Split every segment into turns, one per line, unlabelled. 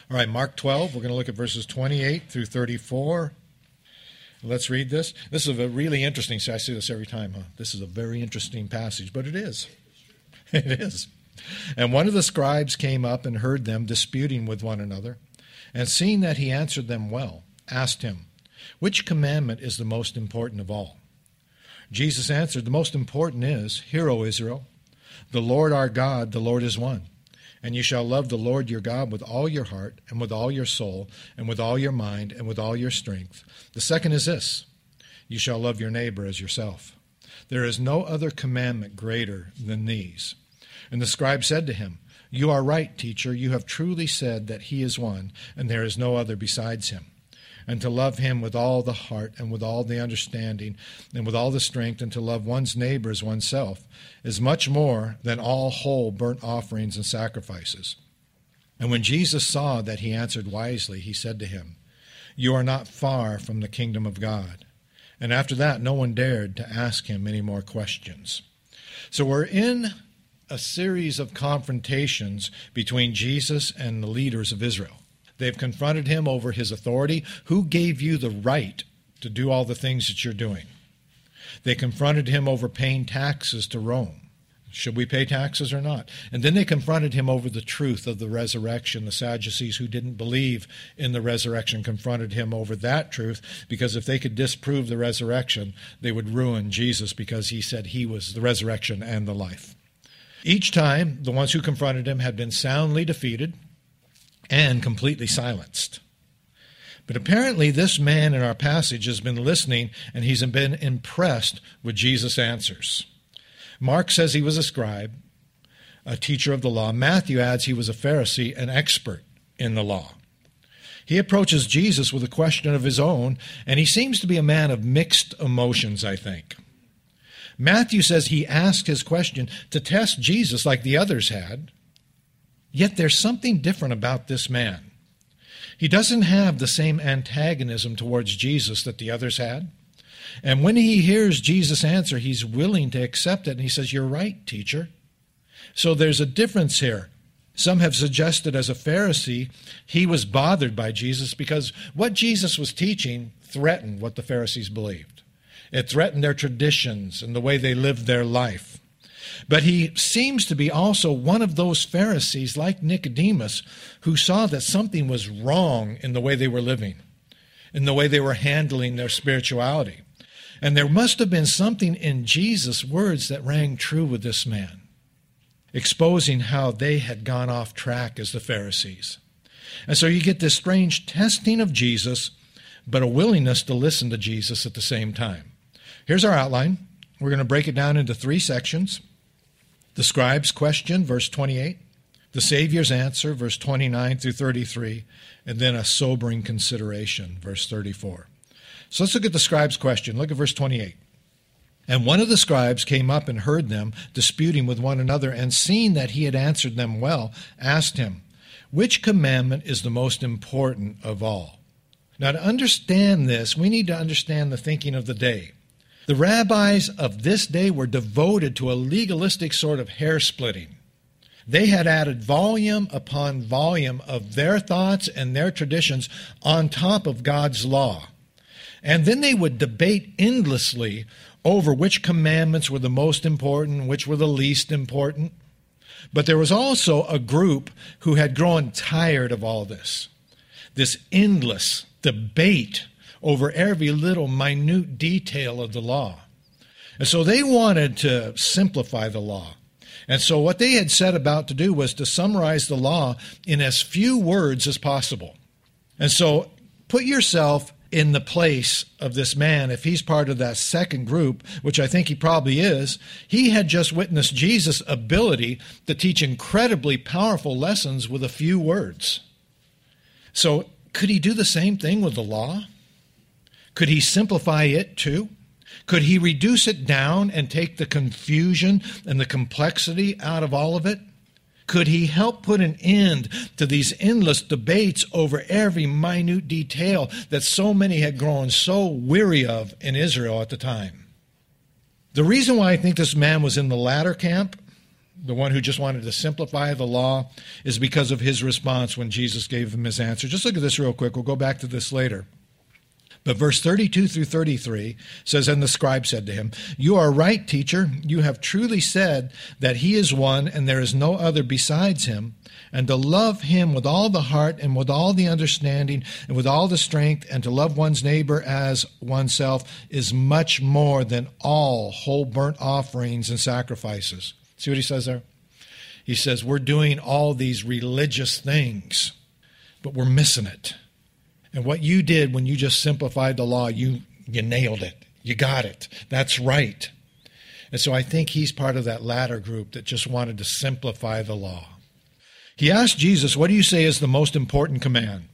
All right, Mark 12, we're going to look at verses 28 through 34. Let's read this. This is a really interesting, I say this every time, This is a very interesting passage, but it is. It is. And one of the scribes came up and heard them disputing with one another, and seeing that he answered them well, asked him, "Which commandment is the most important of all?" Jesus answered, "The most important is, Hear, O Israel, the Lord our God, the Lord is one. And you shall love the Lord your God with all your heart, and with all your soul, and with all your mind, and with all your strength. The second is this, you shall love your neighbor as yourself. There is no other commandment greater than these." And the scribe said to him, "You are right, teacher. You have truly said that he is one, and there is no other besides him. And to love him with all the heart, and with all the understanding, and with all the strength, and to love one's neighbor as oneself, is much more than all whole burnt offerings and sacrifices." And when Jesus saw that he answered wisely, he said to him, "You are not far from the kingdom of God." And after that, no one dared to ask him any more questions. So we're in a series of confrontations between Jesus and the leaders of Israel. They've confronted him over his authority. Who gave you the right to do all the things that you're doing? They confronted him over paying taxes to Rome. Should we pay taxes or not? And then they confronted him over the truth of the resurrection. The Sadducees, who didn't believe in the resurrection, confronted him over that truth, because if they could disprove the resurrection, they would ruin Jesus, because he said he was the resurrection and the life. Each time, the ones who confronted him had been soundly defeated and completely silenced. But apparently this man in our passage has been listening, and he's been impressed with Jesus' answers. Mark says he was a scribe, a teacher of the law. Matthew adds he was a Pharisee, an expert in the law. He approaches Jesus with a question of his own, and he seems to be a man of mixed emotions, I think. Matthew says he asked his question to test Jesus like the others had. Yet there's something different about this man. He doesn't have the same antagonism towards Jesus that the others had. And when he hears Jesus' answer, he's willing to accept it. And he says, "You're right, teacher." So there's a difference here. Some have suggested as a Pharisee, he was bothered by Jesus because what Jesus was teaching threatened what the Pharisees believed. It threatened their traditions and the way they lived their life. But he seems to be also one of those Pharisees, like Nicodemus, who saw that something was wrong in the way they were living, in the way they were handling their spirituality. And there must have been something in Jesus' words that rang true with this man, exposing how they had gone off track as the Pharisees. And so you get this strange testing of Jesus, but a willingness to listen to Jesus at the same time. Here's our outline. We're going to break it down into 3 sections. The scribe's question, verse 28. The Savior's answer, verse 29 through 33. And then a sobering consideration, verse 34. So let's look at the scribe's question. Look at verse 28. And one of the scribes came up and heard them disputing with one another, and seeing that he had answered them well, asked him, "Which commandment is the most important of all?" Now, to understand this, we need to understand the thinking of the day. The rabbis of this day were devoted to a legalistic sort of hair-splitting. They had added volume upon volume of their thoughts and their traditions on top of God's law. And then they would debate endlessly over which commandments were the most important, which were the least important. But there was also a group who had grown tired of all this endless debate over every little minute detail of the law. And so they wanted to simplify the law. And so what they had set about to do was to summarize the law in as few words as possible. And so put yourself in the place of this man. If he's part of that second group, which I think he probably is, he had just witnessed Jesus' ability to teach incredibly powerful lessons with a few words. So could he do the same thing with the law? Could he simplify it too? Could he reduce it down and take the confusion and the complexity out of all of it? Could he help put an end to these endless debates over every minute detail that so many had grown so weary of in Israel at the time? The reason why I think this man was in the latter camp, the one who just wanted to simplify the law, is because of his response when Jesus gave him his answer. Just look at this real quick. We'll go back to this later. But verse 32 through 33 says, "And the scribe said to him, 'You are right, teacher. You have truly said that he is one and there is no other besides him, and to love him with all the heart and with all the understanding and with all the strength, and to love one's neighbor as oneself is much more than all whole burnt offerings and sacrifices.'" See what he says there? He says, we're doing all these religious things, but we're missing it. And what you did when you just simplified the law, you nailed it. You got it. That's right. And so I think he's part of that latter group that just wanted to simplify the law. He asked Jesus, what do you say is the most important command?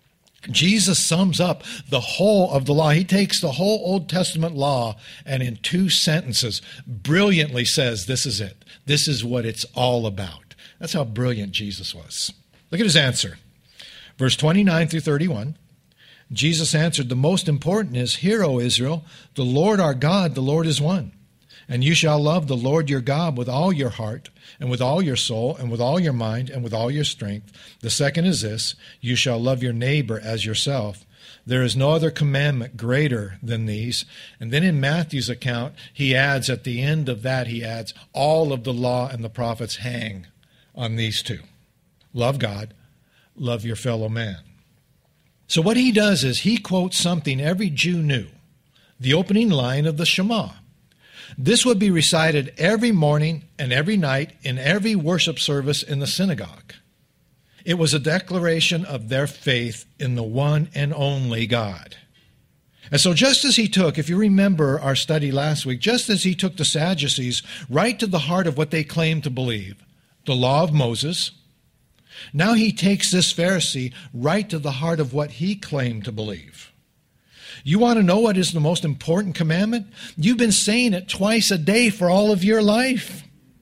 Jesus sums up the whole of the law. He takes the whole Old Testament law and in 2 sentences brilliantly says, this is it. This is what it's all about. That's how brilliant Jesus was. Look at his answer. Verse 29 through 31. Jesus answered, "The most important is, Hear, O Israel, the Lord our God, the Lord is one. And you shall love the Lord your God with all your heart, and with all your soul, and with all your mind, and with all your strength. The second is this, you shall love your neighbor as yourself. There is no other commandment greater than these." And then in Matthew's account, he adds, at the end of that, he adds, all of the law and the prophets hang on these 2. Love God, love your fellow man. So what he does is he quotes something every Jew knew, the opening line of the Shema. This would be recited every morning and every night in every worship service in the synagogue. It was a declaration of their faith in the one and only God. And so just as he took, if you remember our study last week, just as he took the Sadducees right to the heart of what they claimed to believe, the law of Moses, now he takes this Pharisee right to the heart of what he claimed to believe. You want to know what is the most important commandment? You've been saying it twice a day for all of your life.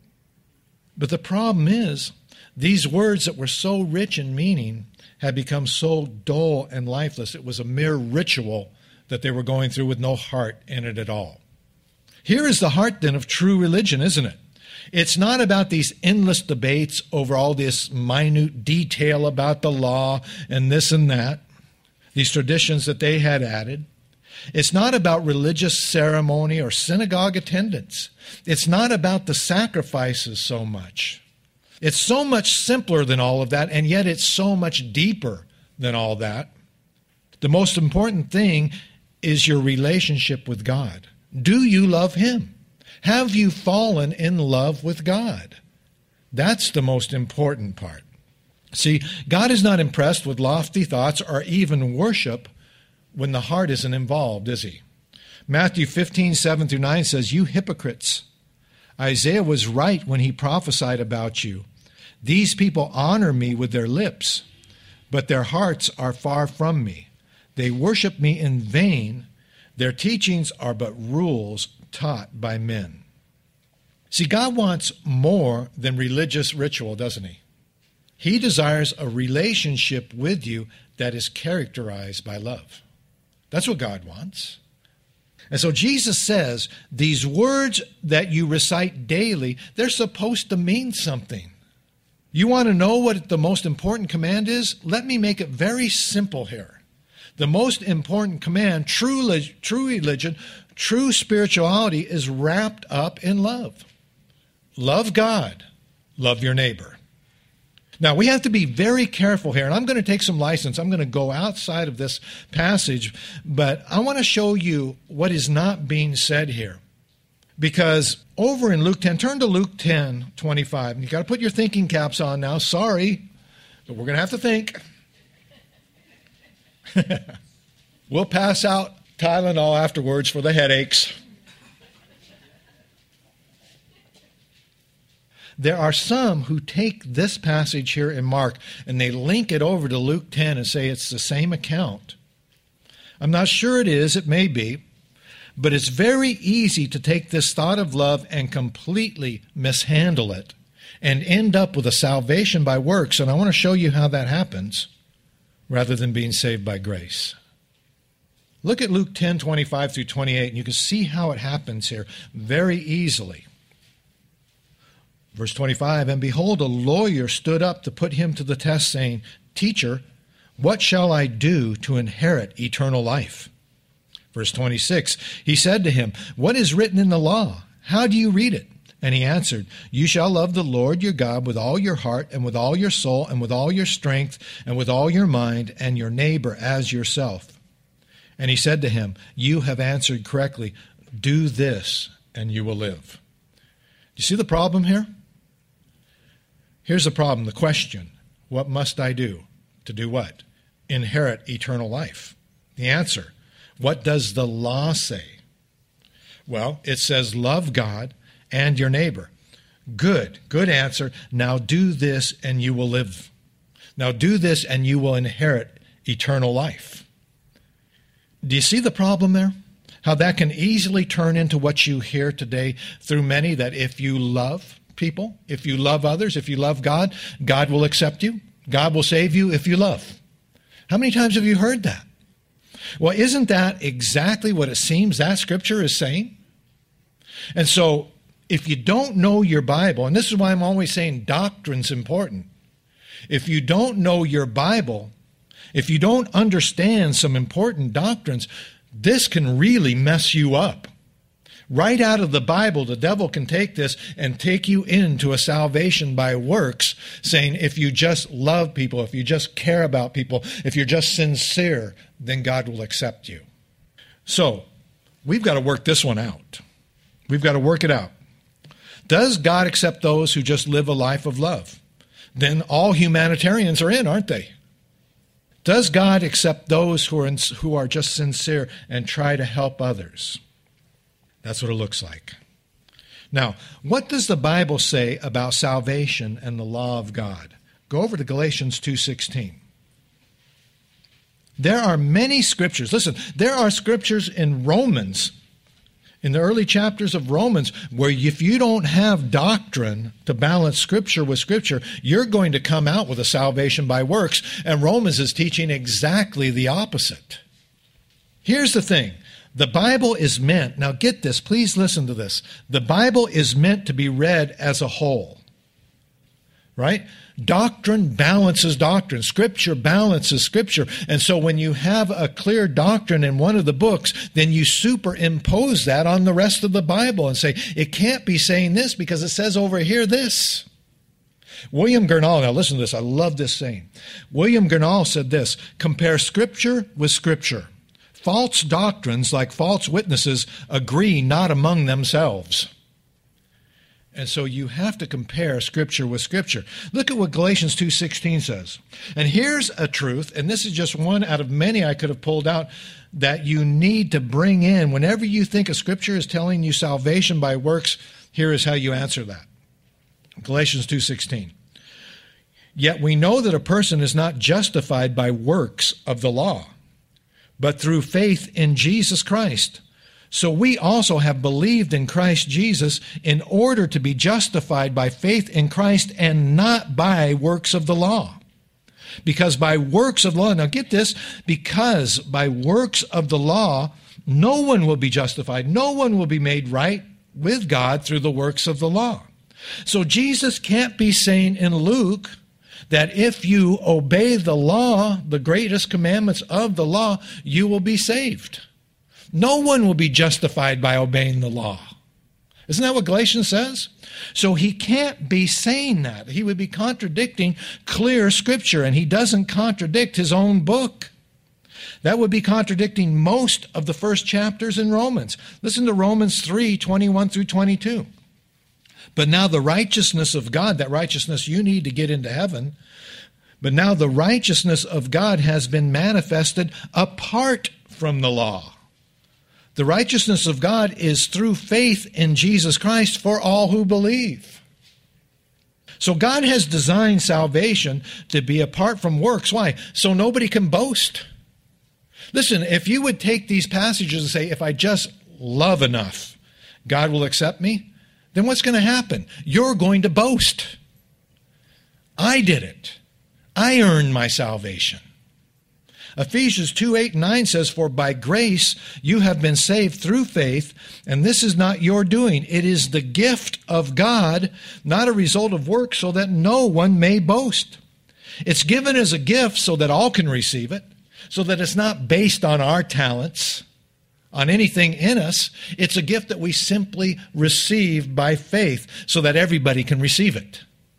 But the problem is, these words that were so rich in meaning had become so dull and lifeless. It was a mere ritual that they were going through with no heart in it at all. Here is the heart then of true religion, isn't it? It's not about these endless debates over all this minute detail about the law and this and that, these traditions that they had added. It's not about religious ceremony or synagogue attendance. It's not about the sacrifices so much. It's so much simpler than all of that, and yet it's so much deeper than all that. The most important thing is your relationship with God. Do you love Him? Have you fallen in love with God? That's the most important part. See, God is not impressed with lofty thoughts or even worship when the heart isn't involved, is He? Matthew 15:7-9 says, "You hypocrites, Isaiah was right when he prophesied about you. These people honor me with their lips, but their hearts are far from me. They worship me in vain. Their teachings are but rules taught by men." See, God wants more than religious ritual, doesn't He? He desires a relationship with you that is characterized by love. That's what God wants. And so Jesus says, these words that you recite daily, they're supposed to mean something. You want to know what the most important command is? Let me make it very simple here. The most important command, true religion, true spirituality, is wrapped up in love. Love God. Love your neighbor. Now, we have to be very careful here, and I'm going to take some license. I'm going to go outside of this passage, but I want to show you what is not being said here. Because over in Luke 10, turn to Luke 10:25. You've got to put your thinking caps on now. Sorry, but we're going to have to think. We'll pass out Tylenol afterwards for the headaches. There are some who take this passage here in Mark and they link it over to Luke 10 and say it's the same account. I'm not sure it is. It may be. But it's very easy to take this thought of love and completely mishandle it and end up with a salvation by works. And I want to show you how that happens rather than being saved by grace. Look at Luke 10:25-28, and you can see how it happens here very easily. Verse 25, and behold, a lawyer stood up to put him to the test, saying, Teacher, what shall I do to inherit eternal life? Verse 26, he said to him, What is written in the law? How do you read it? And he answered, You shall love the Lord your God with all your heart and with all your soul and with all your strength and with all your mind, and your neighbor as yourself. And he said to him, You have answered correctly. Do this, and you will live. You see the problem here? Here's the problem, the question. What must I do? To do what? Inherit eternal life. The answer. What does the law say? Well, it says love God and your neighbor. Good answer. Now do this and you will live. Now do this and you will inherit eternal life. Do you see the problem there? How that can easily turn into what you hear today through many, that if you love people, if you love others, if you love God, God will accept you. God will save you if you love. How many times have you heard that? Well, isn't that exactly what it seems that scripture is saying? And so, if you don't know your Bible, and this is why I'm always saying doctrine's important. If you don't know your Bible, if you don't understand some important doctrines, this can really mess you up. Right out of the Bible, the devil can take this and take you into a salvation by works, saying if you just love people, if you just care about people, if you're just sincere, then God will accept you. So, we've got to work this one out. We've got to work it out. Does God accept those who just live a life of love? Then all humanitarians are in, aren't they? Does God accept those who are just sincere and try to help others? That's what it looks like. Now, what does the Bible say about salvation and the law of God? Go over to Galatians 2:16. There are many scriptures. Listen, there are scriptures in Romans, in the early chapters of Romans, where if you don't have doctrine to balance Scripture with Scripture, you're going to come out with a salvation by works, and Romans is teaching exactly the opposite. Here's the thing. The Bible is meant, now get this, please listen to this. The Bible is meant to be read as a whole, right? Doctrine balances doctrine. Scripture balances Scripture. And so when you have a clear doctrine in one of the books, then you superimpose that on the rest of the Bible and say, it can't be saying this because it says over here this. William Gurnall, now listen to this, I love this saying. William Gurnall said this, compare Scripture with Scripture. False doctrines, like false witnesses, agree not among themselves. And so you have to compare Scripture with Scripture. Look at what Galatians 2:16 says. And here's a truth, and this is just one out of many I could have pulled out, that you need to bring in. Whenever you think a Scripture is telling you salvation by works, here is how you answer that. Galatians 2:16. Yet we know that a person is not justified by works of the law, but through faith in Jesus Christ. So we also have believed in Christ Jesus in order to be justified by faith in Christ and not by works of the law. Because by works of the law, now get this, because by works of the law, no one will be justified. No one will be made right with God through the works of the law. So Jesus can't be saying in Luke that if you obey the law, the greatest commandments of the law, you will be saved. No one will be justified by obeying the law. Isn't that what Galatians says? So he can't be saying that. He would be contradicting clear Scripture, and he doesn't contradict his own book. That would be contradicting most of the first chapters in Romans. Listen to Romans 3:21 through 22. But now the righteousness of God, that righteousness you need to get into heaven, but now the righteousness of God has been manifested apart from the law. The righteousness of God is through faith in Jesus Christ for all who believe. So God has designed salvation to be apart from works. Why? So nobody can boast. Listen, if you would take these passages and say, if I just love enough, God will accept me, then what's going to happen? You're going to boast. I did it. I earned my salvation. Ephesians 2:8-9 says, "For by grace you have been saved through faith, and this is not your doing. It is the gift of God, not a result of works, so that no one may boast." It's given as a gift so that all can receive it, so that it's not based on our talents, on anything in us. It's a gift that we simply receive by faith so that everybody can receive it.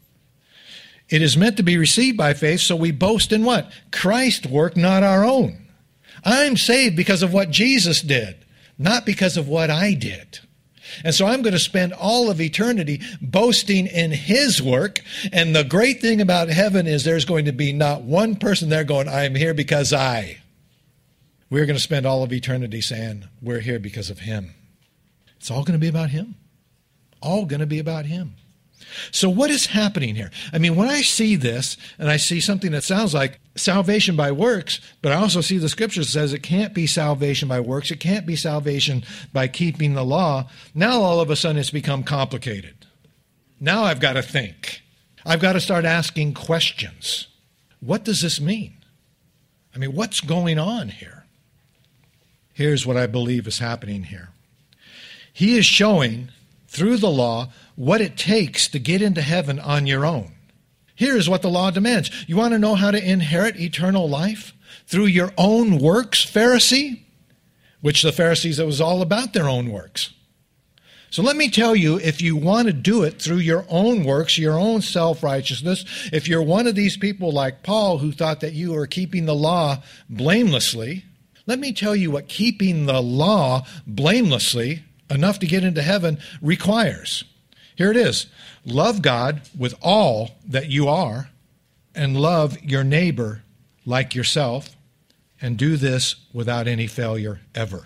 It is meant to be received by faith, so we boast in what? Christ's work, not our own. I'm saved because of what Jesus did, not because of what I did. And so I'm going to spend all of eternity boasting in His work. And the great thing about heaven is there's going to be not one person there going, "I'm here because I." We're going to spend all of eternity saying, we're here because of Him. It's all going to be about Him. All going to be about Him. So what is happening here? I mean, when I see this, and I see something that sounds like salvation by works, but I also see the Scripture says it can't be salvation by works, it can't be salvation by keeping the law, now all of a sudden it's become complicated. Now I've got to think. I've got to start asking questions. What does this mean? I mean, what's going on here? Here's what I believe is happening here. He is showing through the law what it takes to get into heaven on your own. Here is what the law demands. You want to know how to inherit eternal life? Through your own works, Pharisee? Which the Pharisees, it was all about their own works. So let me tell you, if you want to do it through your own works, your own self-righteousness, if you're one of these people like Paul who thought that you were keeping the law blamelessly, let me tell you what keeping the law blamelessly, enough to get into heaven, requires. Here it is. Love God with all that you are, and love your neighbor like yourself, and do this without any failure ever.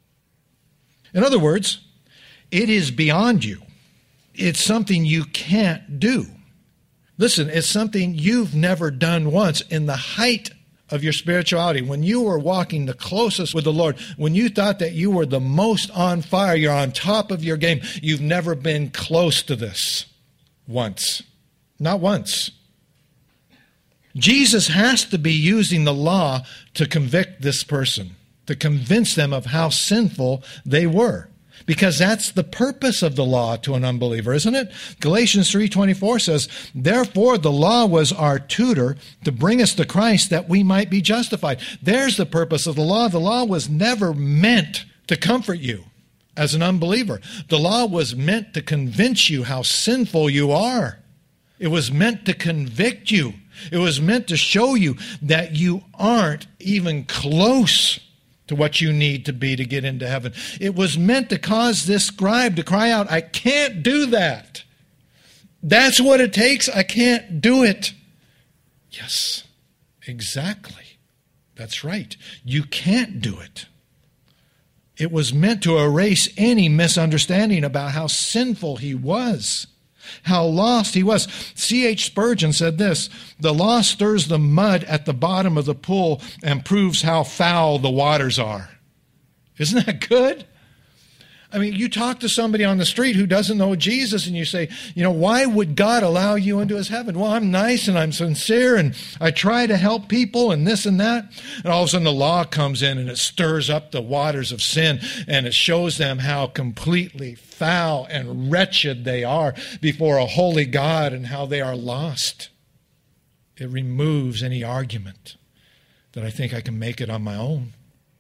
In other words, it is beyond you. It's something you can't do. Listen, it's something you've never done once. In the height of your spirituality, when you were walking the closest with the Lord, when you thought that you were the most on fire, you're on top of your game, you've never been close to this once. Not once. Jesus has to be using the law to convict this person, to convince them of how sinful they were. Because that's the purpose of the law to an unbeliever, isn't it? Galatians 3:24 says, "Therefore the law was our tutor to bring us to Christ that we might be justified." There's the purpose of the law. The law was never meant to comfort you as an unbeliever. The law was meant to convince you how sinful you are. It was meant to convict you. It was meant to show you that you aren't even close to what you need to be to get into heaven. It was meant to cause this scribe to cry out, "I can't do that. That's what it takes. I can't do it." Yes, exactly. That's right. You can't do it. It was meant to erase any misunderstanding about how sinful he was, how lost he was. C.H. Spurgeon said this, "The law stirs the mud at the bottom of the pool and proves how foul the waters are." Isn't that good? I mean, you talk to somebody on the street who doesn't know Jesus and you say, why would God allow you into His heaven? Well, I'm nice and I'm sincere and I try to help people and this and that. And all of a sudden the law comes in and it stirs up the waters of sin and it shows them how completely foul and wretched they are before a holy God and how they are lost. It removes any argument that I think I can make it on my own.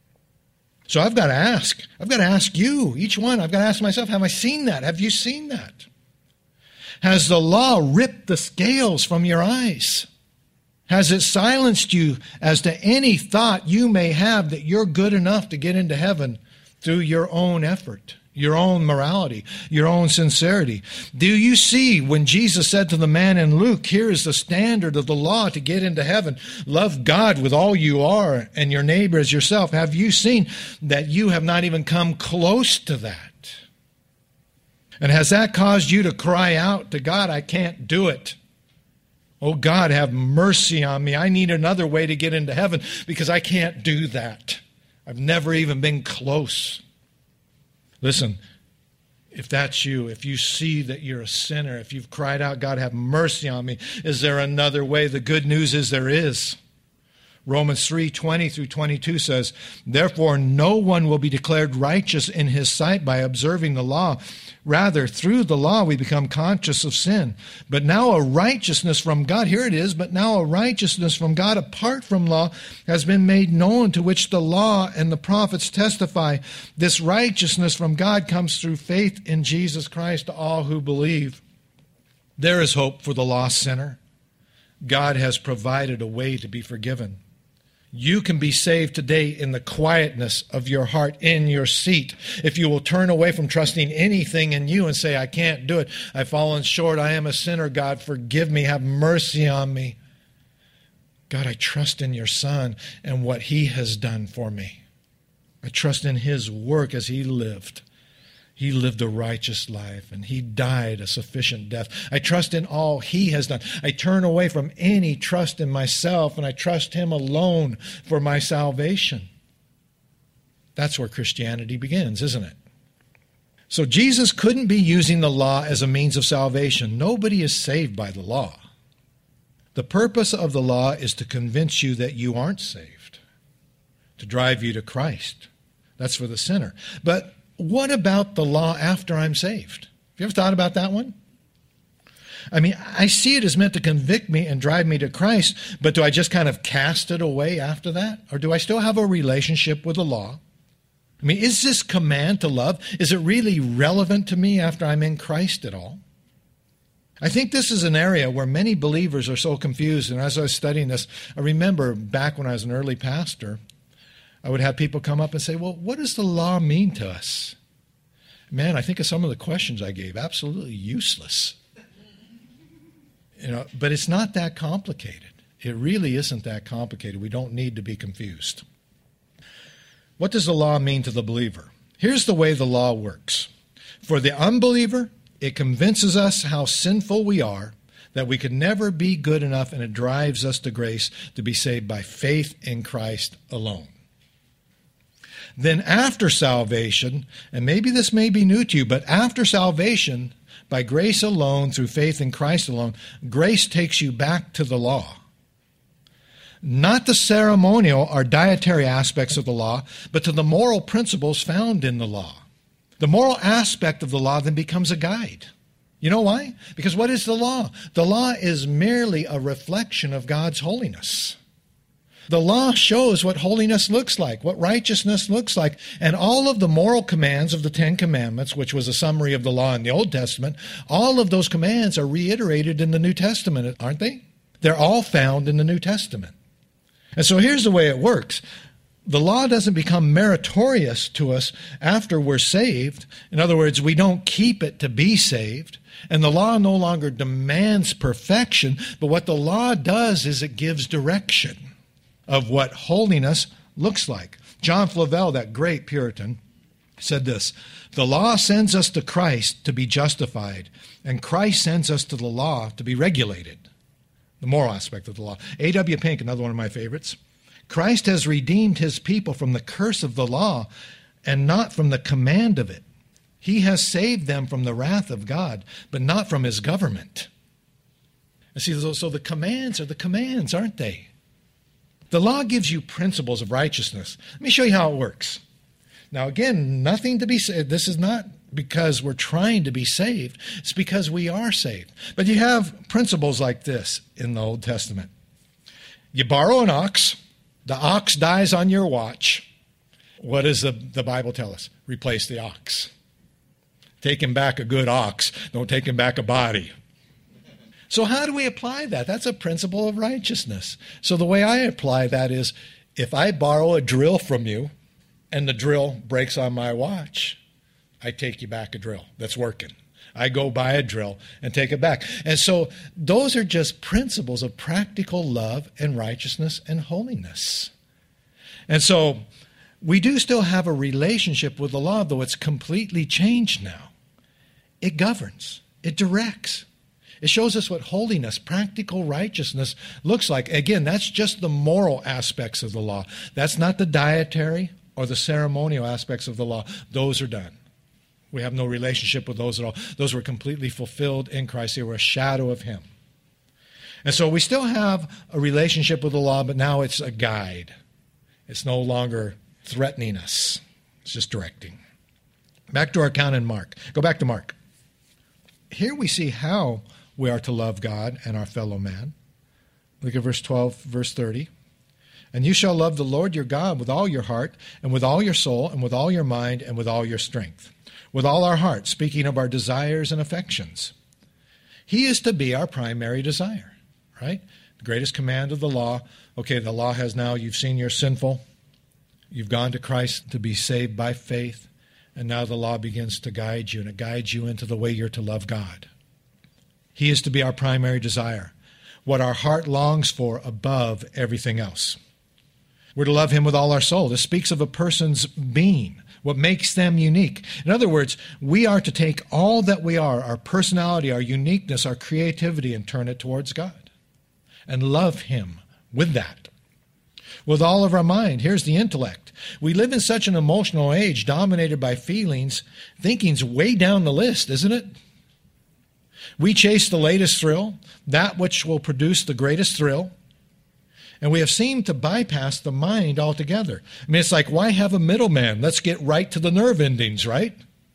So I've got to ask you, each one, I've got to ask myself, have I seen that? Have you seen that? Has the law ripped the scales from your eyes? Has it silenced you as to any thought you may have that you're good enough to get into heaven through your own effort, your own morality, your own sincerity? Do you see when Jesus said to the man in Luke, "Here is the standard of the law to get into heaven. Love God with all you are and your neighbor as yourself." Have you seen that you have not even come close to that? And has that caused you to cry out to God, "I can't do it. Oh God, have mercy on me. I need another way to get into heaven because I can't do that. I've never even been close." Listen, if that's you, if you see that you're a sinner, if you've cried out, "God, have mercy on me," is there another way? The good news is there is. Romans 3:20 through 22 says, "Therefore no one will be declared righteous in his sight by observing the law. Rather, through the law we become conscious of sin. But now a righteousness from God," here it is, "but now a righteousness from God apart from law has been made known, to which the law and the prophets testify. This righteousness from God comes through faith in Jesus Christ to all who believe." There is hope for the lost sinner. God has provided a way to be forgiven. You can be saved today in the quietness of your heart, in your seat. If you will turn away from trusting anything in you and say, "I can't do it. I've fallen short. I am a sinner. God, forgive me. Have mercy on me. God, I trust in your Son and what he has done for me. I trust in his work as he lived. He lived a righteous life, and he died a sufficient death. I trust in all he has done. I turn away from any trust in myself, and I trust him alone for my salvation. That's where Christianity begins, isn't it? So Jesus couldn't be using the law as a means of salvation. Nobody is saved by the law. The purpose of the law is to convince you that you aren't saved, to drive you to Christ. That's for the sinner. But what about the law after I'm saved? Have you ever thought about that one? I mean, I see it as meant to convict me and drive me to Christ, but do I just kind of cast it away after that? Or do I still have a relationship with the law? I mean, is this command to love, is it really relevant to me after I'm in Christ at all? I think this is an area where many believers are so confused. And as I was studying this, I remember back when I was an early pastor, I would have people come up and say, "Well, what does the law mean to us?" Man, I think of some of the questions I gave, absolutely useless. But it's not that complicated. It really isn't that complicated. We don't need to be confused. What does the law mean to the believer? Here's the way the law works. For the unbeliever, it convinces us how sinful we are, that we could never be good enough, and it drives us to grace to be saved by faith in Christ alone. Then after salvation, and maybe this may be new to you, but after salvation, by grace alone, through faith in Christ alone, grace takes you back to the law. Not the ceremonial or dietary aspects of the law, but to the moral principles found in the law. The moral aspect of the law then becomes a guide. You know why? Because what is the law? The law is merely a reflection of God's holiness. The law shows what holiness looks like, what righteousness looks like. And all of the moral commands of the Ten Commandments, which was a summary of the law in the Old Testament, all of those commands are reiterated in the New Testament, aren't they? They're all found in the New Testament. And so here's the way it works. The law doesn't become meritorious to us after we're saved. In other words, we don't keep it to be saved. And the law no longer demands perfection, but what the law does is it gives direction of what holiness looks like. John Flavel, that great Puritan, said this: "The law sends us to Christ to be justified, and Christ sends us to the law to be regulated." The moral aspect of the law. A.W. Pink, another one of my favorites: "Christ has redeemed his people from the curse of the law and not from the command of it. He has saved them from the wrath of God, but not from his government." And see, so the commands are the commands, aren't they? The law gives you principles of righteousness. Let me show you how it works. Now, again, nothing to be saved. This is not because we're trying to be saved. It's because we are saved. But you have principles like this in the Old Testament. You borrow an ox. The ox dies on your watch. What does the Bible tell us? Replace the ox. Take him back a good ox. Don't take him back a body. So how do we apply that? That's a principle of righteousness. So the way I apply that is, if I borrow a drill from you and the drill breaks on my watch, I take you back a drill that's working. I go buy a drill and take it back. And so those are just principles of practical love and righteousness and holiness. And so we do still have a relationship with the law, though it's completely changed now. It governs. It directs. It shows us what holiness, practical righteousness looks like. Again, that's just the moral aspects of the law. That's not the dietary or the ceremonial aspects of the law. Those are done. We have no relationship with those at all. Those were completely fulfilled in Christ. They were a shadow of him. And so we still have a relationship with the law, but now it's a guide. It's no longer threatening us. It's just directing. Back to our account in Mark. Go back to Mark. Here we see how we are to love God and our fellow man. Look at verse 12, verse 30. And you shall love the Lord your God with all your heart, and with all your soul, and with all your mind, and with all your strength. With all our heart, speaking of our desires and affections. He is to be our primary desire, right? The greatest command of the law. Okay, the law has now, you've seen you're sinful. You've gone to Christ to be saved by faith. And now the law begins to guide you, and it guides you into the way you're to love God. He is to be our primary desire. What our heart longs for above everything else. We're to love him with all our soul. This speaks of a person's being, what makes them unique. In other words, we are to take all that we are, our personality, our uniqueness, our creativity, and turn it towards God. And love him with that. With all of our mind, here's the intellect. We live in such an emotional age dominated by feelings. Thinking's way down the list, isn't it? We chase the latest thrill, that which will produce the greatest thrill. And we have seemed to bypass the mind altogether. I mean, it's like, why have a middleman? Let's get right to the nerve endings, right?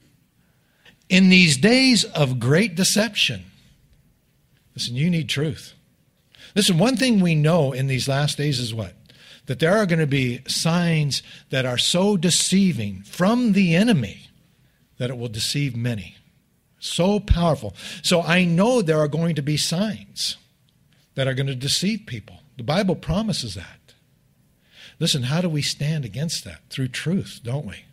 In these days of great deception, listen, you need truth. Listen, one thing we know in these last days is what? That there are going to be signs that are so deceiving from the enemy that it will deceive many. So powerful. So I know there are going to be signs that are going to deceive people. The Bible promises that. Listen, how do we stand against that? Through truth, don't we?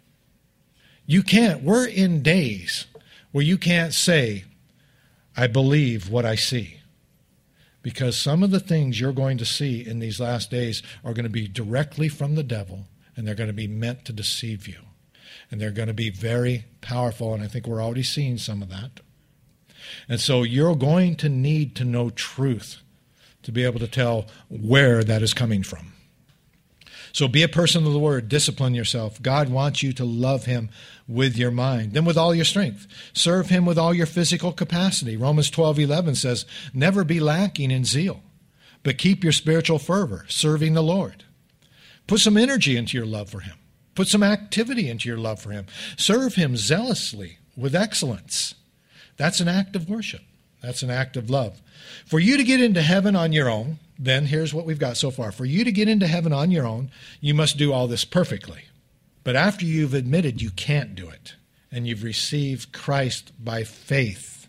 You can't. We're in days where you can't say, I believe what I see. Because some of the things you're going to see in these last days are going to be directly from the devil, and they're going to be meant to deceive you. And they're going to be very powerful, and I think we're already seeing some of that. And so you're going to need to know truth to be able to tell where that is coming from. So be a person of the word. Discipline yourself. God wants you to love him with your mind, then with all your strength. Serve him with all your physical capacity. Romans 12:11 says, never be lacking in zeal, but keep your spiritual fervor, serving the Lord. Put some energy into your love for him. Put some activity into your love for him. Serve him zealously with excellence. That's an act of worship. That's an act of love. For you to get into heaven on your own, then here's what we've got so far. For you to get into heaven on your own, you must do all this perfectly. But after you've admitted you can't do it, and you've received Christ by faith,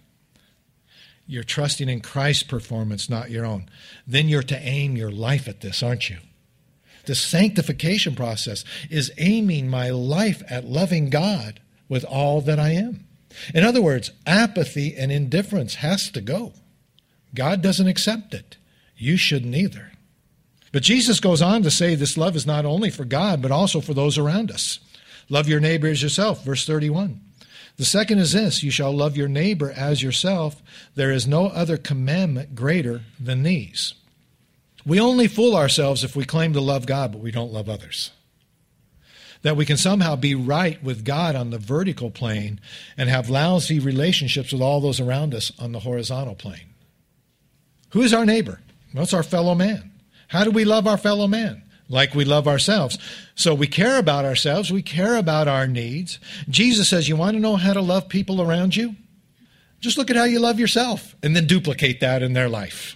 you're trusting in Christ's performance, not your own. Then you're to aim your life at this, aren't you? The sanctification process is aiming my life at loving God with all that I am. In other words, apathy and indifference has to go. God doesn't accept it. You shouldn't either. But Jesus goes on to say this love is not only for God, but also for those around us. Love your neighbor as yourself, verse 31. The second is this, you shall love your neighbor as yourself. There is no other commandment greater than these. We only fool ourselves if we claim to love God, but we don't love others. That we can somehow be right with God on the vertical plane and have lousy relationships with all those around us on the horizontal plane. Who is our neighbor? Well, it's our fellow man. How do we love our fellow man? Like we love ourselves. So we care about ourselves. We care about our needs. Jesus says, you want to know how to love people around you? Just look at how you love yourself and then duplicate that in their life.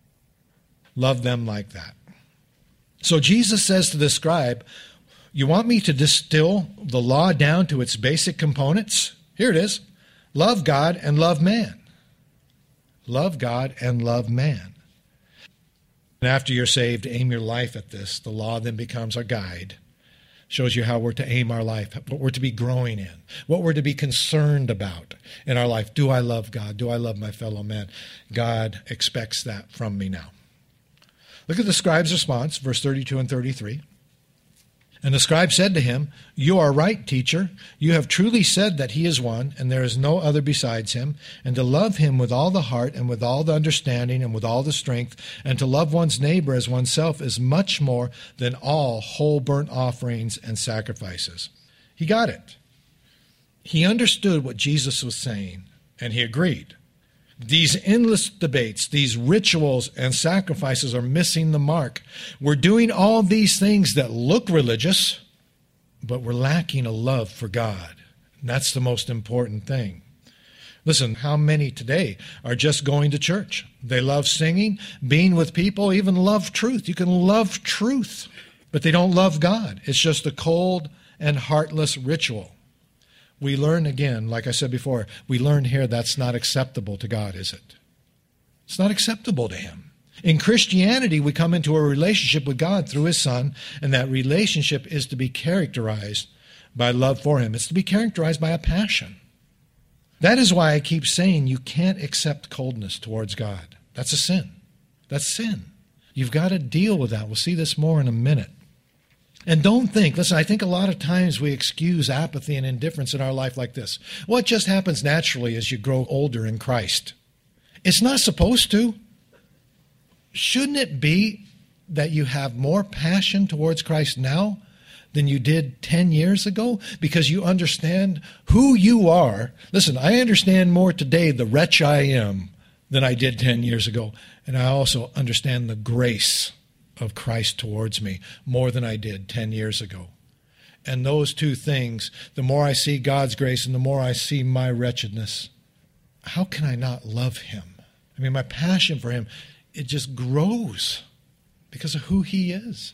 Love them like that. So Jesus says to the scribe, you want me to distill the law down to its basic components? Here it is. Love God and love man. Love God and love man. And after you're saved, aim your life at this. The law then becomes our guide. Shows you how we're to aim our life, what we're to be growing in, what we're to be concerned about in our life. Do I love God? Do I love my fellow man? God expects that from me now. Look at the scribe's response, verse 32 and 33. And the scribe said to him, you are right, teacher. You have truly said that he is one, and there is no other besides him, and to love him with all the heart and with all the understanding and with all the strength, and to love one's neighbor as oneself is much more than all whole burnt offerings and sacrifices. He got it. He understood what Jesus was saying, and he agreed. These endless debates, these rituals and sacrifices are missing the mark. We're doing all these things that look religious, but we're lacking a love for God. And that's the most important thing. Listen, how many today are just going to church? They love singing, being with people, even love truth. You can love truth, but they don't love God. It's just a cold and heartless ritual. We learn again, like I said before, we learn here that's not acceptable to God, is it? It's not acceptable to Him. In Christianity, we come into a relationship with God through His Son, and that relationship is to be characterized by love for Him. It's to be characterized by a passion. That is why I keep saying you can't accept coldness towards God. That's a sin. That's sin. You've got to deal with that. We'll see this more in a minute. And don't think, listen, I think a lot of times we excuse apathy and indifference in our life like this. Well, it just happens naturally as you grow older in Christ. It's not supposed to. Shouldn't it be that you have more passion towards Christ now than you did 10 years ago? Because you understand who you are. Listen, I understand more today the wretch I am than I did 10 years ago. And I also understand the grace of Christ towards me more than I did 10 years ago. And those two things, the more I see God's grace and the more I see my wretchedness, how can I not love Him? I mean, my passion for Him, it just grows because of who He is.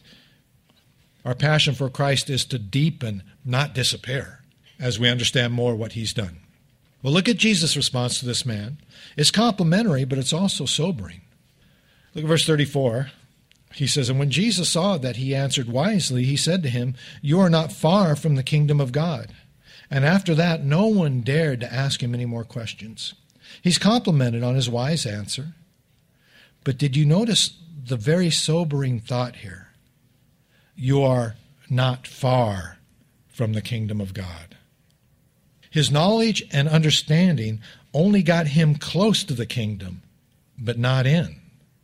Our passion for Christ is to deepen, not disappear, as we understand more what He's done. Well, look at Jesus' response to this man. It's complimentary, but it's also sobering. Look at verse 34. He says, and when Jesus saw that he answered wisely, He said to him, you are not far from the kingdom of God. And after that, no one dared to ask Him any more questions. He's complimented on his wise answer. But did you notice the very sobering thought here? You are not far from the kingdom of God. His knowledge and understanding only got him close to the kingdom, but not in.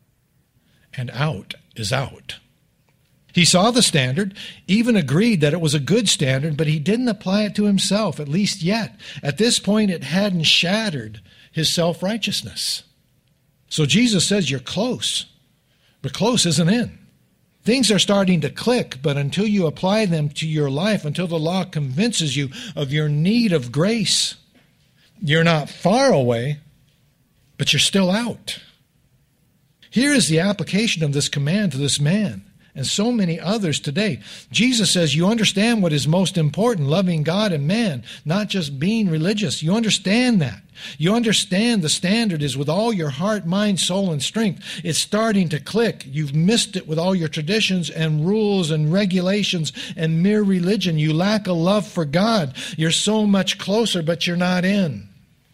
And out is out. He saw the standard, even agreed that it was a good standard, but he didn't apply it to himself, at least yet. At this point, it hadn't shattered his self-righteousness. So Jesus says, you're close, but close isn't in. Things are starting to click, but until you apply them to your life, until the law convinces you of your need of grace, you're not far away, but you're still out. Here is the application of this command to this man and so many others today. Jesus says you understand what is most important, loving God and man, not just being religious. You understand that. You understand the standard is with all your heart, mind, soul, and strength. It's starting to click. You've missed it with all your traditions and rules and regulations and mere religion. You lack a love for God. You're so much closer, but you're not in.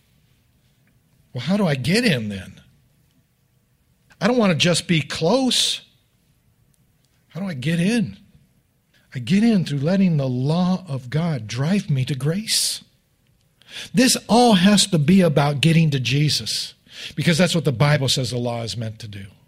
Well, how do I get in then? I don't want to just be close. How do I get in? I get in through letting the law of God drive me to grace. This all has to be about getting to Jesus, because that's what the Bible says the law is meant to do.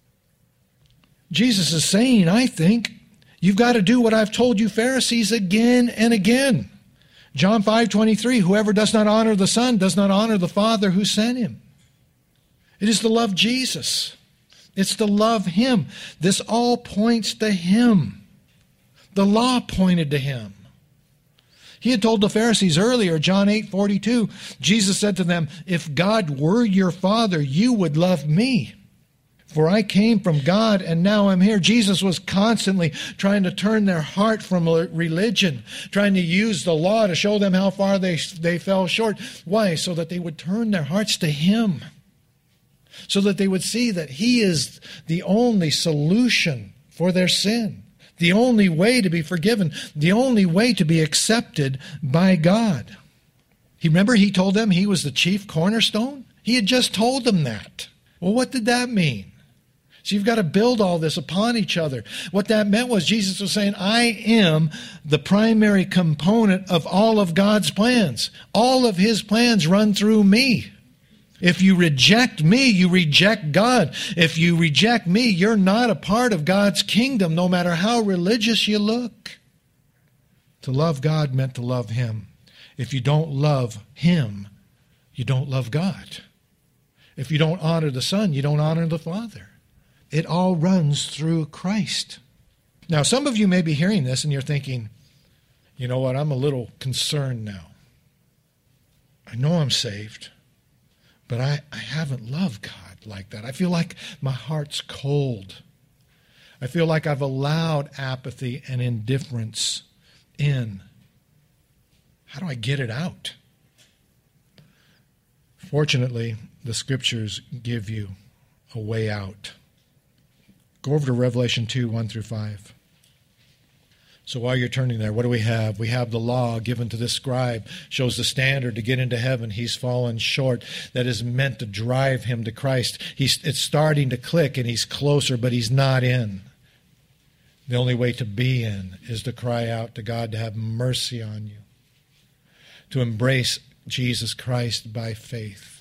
Jesus is saying, I think, you've got to do what I've told you Pharisees again and again. John 5:23, whoever does not honor the Son does not honor the Father who sent Him. It is to love Jesus. It's to love Him. This all points to Him. The law pointed to Him. He had told the Pharisees earlier, John 8:42, Jesus said to them, if God were your Father, you would love me. For I came from God and now I'm here. Jesus was constantly trying to turn their heart from religion, trying to use the law to show them how far they fell short. Why? So that they would turn their hearts to Him. So that they would see that He is the only solution for their sin, the only way to be forgiven, the only way to be accepted by God. Remember, He told them He was the chief cornerstone? He had just told them that. Well, what did that mean? So you've got to build all this upon each other. What that meant was Jesus was saying, I am the primary component of all of God's plans. All of His plans run through me. If you reject me, you reject God. If you reject me, you're not a part of God's kingdom, no matter how religious you look. To love God meant to love Him. If you don't love Him, you don't love God. If you don't honor the Son, you don't honor the Father. It all runs through Christ. Now, some of you may be hearing this and you're thinking, you know what, I'm a little concerned now. I know I'm saved, but I haven't loved God like that. I feel like my heart's cold. I feel like I've allowed apathy and indifference in. How do I get it out? Fortunately, the Scriptures give you a way out. Go over to Revelation 2, 1 through 5. So while you're turning there, what do we have? We have the law given to this scribe, shows the standard to get into heaven. He's fallen short. That is meant to drive him to Christ. It's starting to click, and he's closer, but he's not in. The only way to be in is to cry out to God to have mercy on you, to embrace Jesus Christ by faith.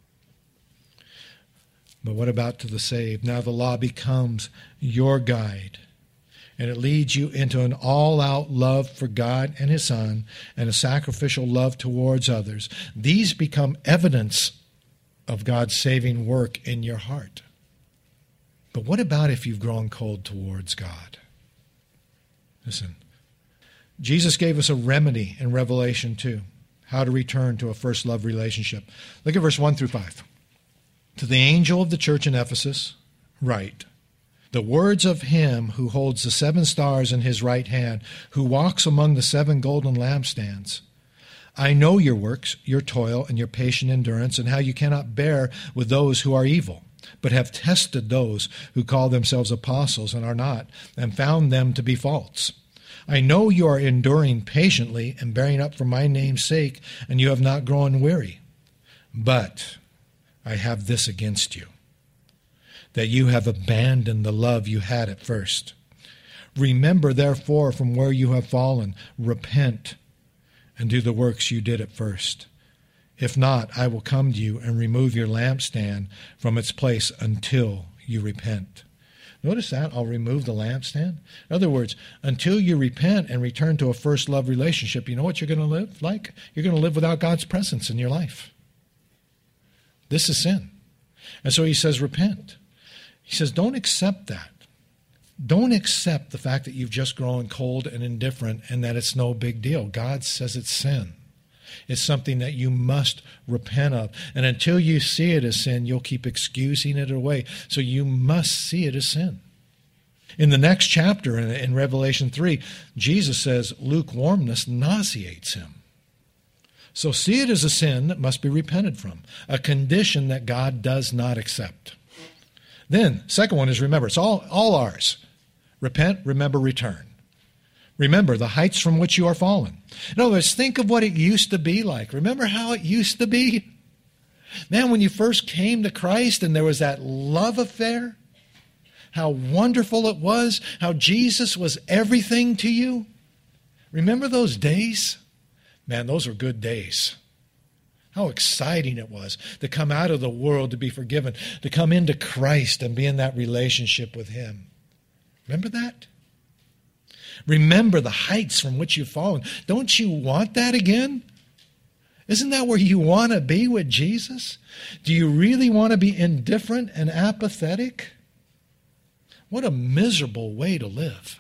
But what about to the saved? Now the law becomes your guide, and it leads you into an all-out love for God and His Son and a sacrificial love towards others. These become evidence of God's saving work in your heart. But what about if you've grown cold towards God? Listen, Jesus gave us a remedy in Revelation 2, how to return to a first love relationship. Look at verse 1 through 5. To the angel of the church in Ephesus, write, the words of him who holds the 7 stars in his right hand, who walks among the 7 golden lampstands. I know your works, your toil, and your patient endurance, and how you cannot bear with those who are evil, but have tested those who call themselves apostles and are not, and found them to be false. I know you are enduring patiently and bearing up for my name's sake, and you have not grown weary. But I have this against you, that you have abandoned the love you had at first. Remember, therefore, from where you have fallen, repent, and do the works you did at first. If not, I will come to you and remove your lampstand from its place until you repent. Notice that, I'll remove the lampstand. In other words, until you repent and return to a first love relationship, you know what you're going to live like? You're going to live without God's presence in your life. This is sin. And so he says, repent. He says, don't accept that. Don't accept the fact that you've just grown cold and indifferent and that it's no big deal. God says it's sin. It's something that you must repent of. And until you see it as sin, you'll keep excusing it away. So you must see it as sin. In the next chapter, in Revelation 3, Jesus says lukewarmness nauseates him. So see it as a sin that must be repented from, a condition that God does not accept. Then, second one is remember. It's all ours. Repent, remember, return. Remember the heights from which you are fallen. In other words, think of what it used to be like. Remember how it used to be? Man, when you first came to Christ and there was that love affair, how wonderful it was, how Jesus was everything to you. Remember those days? Man, those were good days. How exciting it was to come out of the world, to be forgiven, to come into Christ and be in that relationship with Him. Remember that? Remember the heights from which you've fallen. Don't you want that again? Isn't that where you want to be with Jesus? Do you really want to be indifferent and apathetic? What a miserable way to live.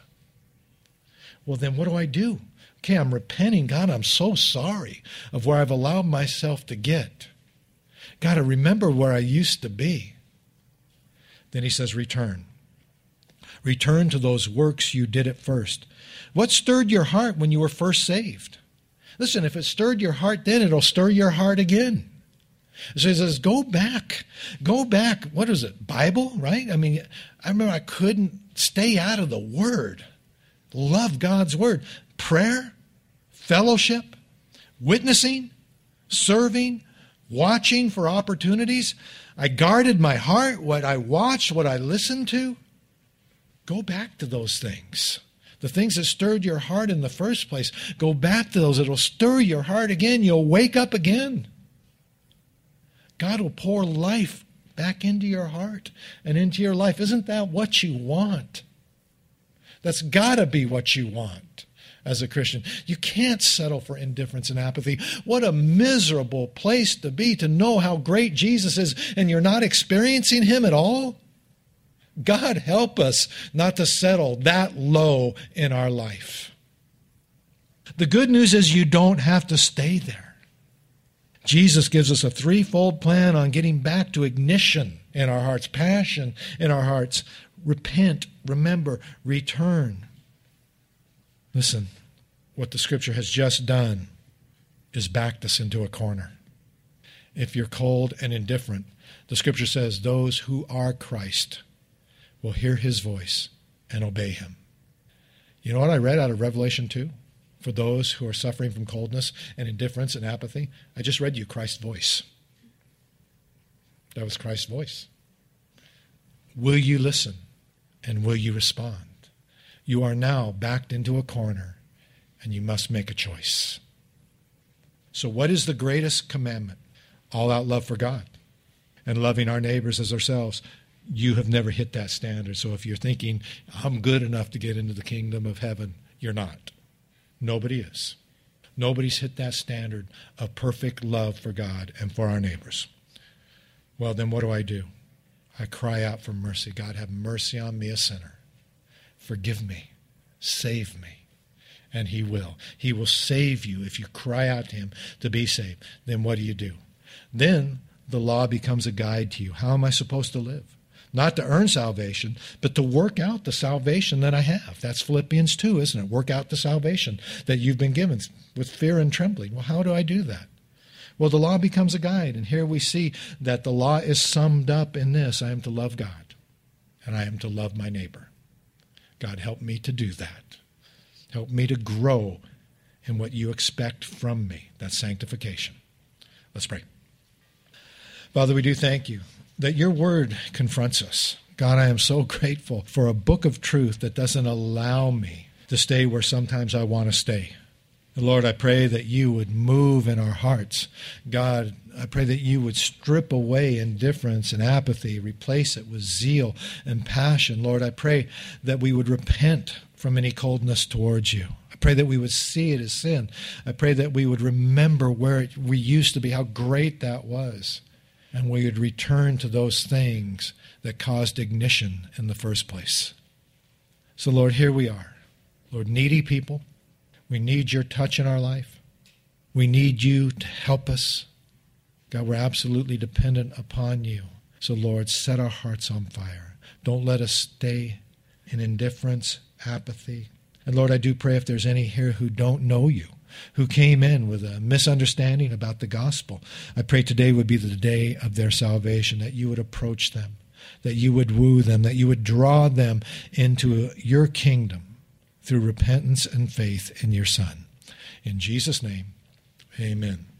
Well, then what do? Okay, I'm repenting. God, I'm so sorry of where I've allowed myself to get. God, I remember where I used to be. Then he says, return. Return to those works you did at first. What stirred your heart when you were first saved? Listen, if it stirred your heart then, it'll stir your heart again. So he says, go back. Go back. What is it? Bible, right? I mean, I remember I couldn't stay out of the Word. Love God's Word. Prayer, fellowship, witnessing, serving, watching for opportunities. I guarded my heart, what I watched, what I listened to. Go back to those things. The things that stirred your heart in the first place. Go back to those. It'll stir your heart again. You'll wake up again. God will pour life back into your heart and into your life. Isn't that what you want? That's got to be what you want. as a Christian. You can't settle for indifference and apathy. What a miserable place to be, to know how great Jesus is and you're not experiencing him at all. God help us not to settle that low in our life. The good news is you don't have to stay there. Jesus gives us a threefold plan on getting back to ignition in our hearts, passion in our hearts. Repent, remember, return. Listen, what the Scripture has just done is backed us into a corner. If you're cold and indifferent, the Scripture says those who are Christ will hear his voice and obey him. You know what I read out of Revelation 2? For those who are suffering from coldness and indifference and apathy, I just read you Christ's voice. That was Christ's voice. Will you listen and will you respond? You are now backed into a corner and you must make a choice. So what is the greatest commandment? All out love for God and loving our neighbors as ourselves. You have never hit that standard. So if you're thinking, I'm good enough to get into the kingdom of heaven, you're not. Nobody is. Nobody's hit that standard of perfect love for God and for our neighbors. Well, then what do? I cry out for mercy. God, have mercy on me, a sinner. Forgive me. Save me. And he will. He will save you if you cry out to him to be saved. Then what do? Then the law becomes a guide to you. How am I supposed to live? Not to earn salvation, but to work out the salvation that I have. That's Philippians 2, isn't it? Work out the salvation that you've been given with fear and trembling. Well, how do I do that? Well, the law becomes a guide, and here we see that the law is summed up in this. I am to love God, and I am to love my neighbor. God, help me to do that. Help me to grow in what you expect from me. That's sanctification. Let's pray. Father, we do thank you that your word confronts us. God, I am so grateful for a book of truth that doesn't allow me to stay where sometimes I want to stay. And Lord, I pray that you would move in our hearts. God, I pray that you would strip away indifference and apathy, replace it with zeal and passion. Lord, I pray that we would repent from any coldness towards you. I pray that we would see it as sin. I pray that we would remember where we used to be, how great that was. And we would return to those things that caused ignition in the first place. So, Lord, here we are. Lord, needy people. We need your touch in our life. We need you to help us. God, we're absolutely dependent upon you. So, Lord, set our hearts on fire. Don't let us stay in indifference, apathy. And, Lord, I do pray if there's any here who don't know you, who came in with a misunderstanding about the gospel, I pray today would be the day of their salvation, that you would approach them, that you would woo them, that you would draw them into your kingdom through repentance and faith in your Son. In Jesus' name, amen.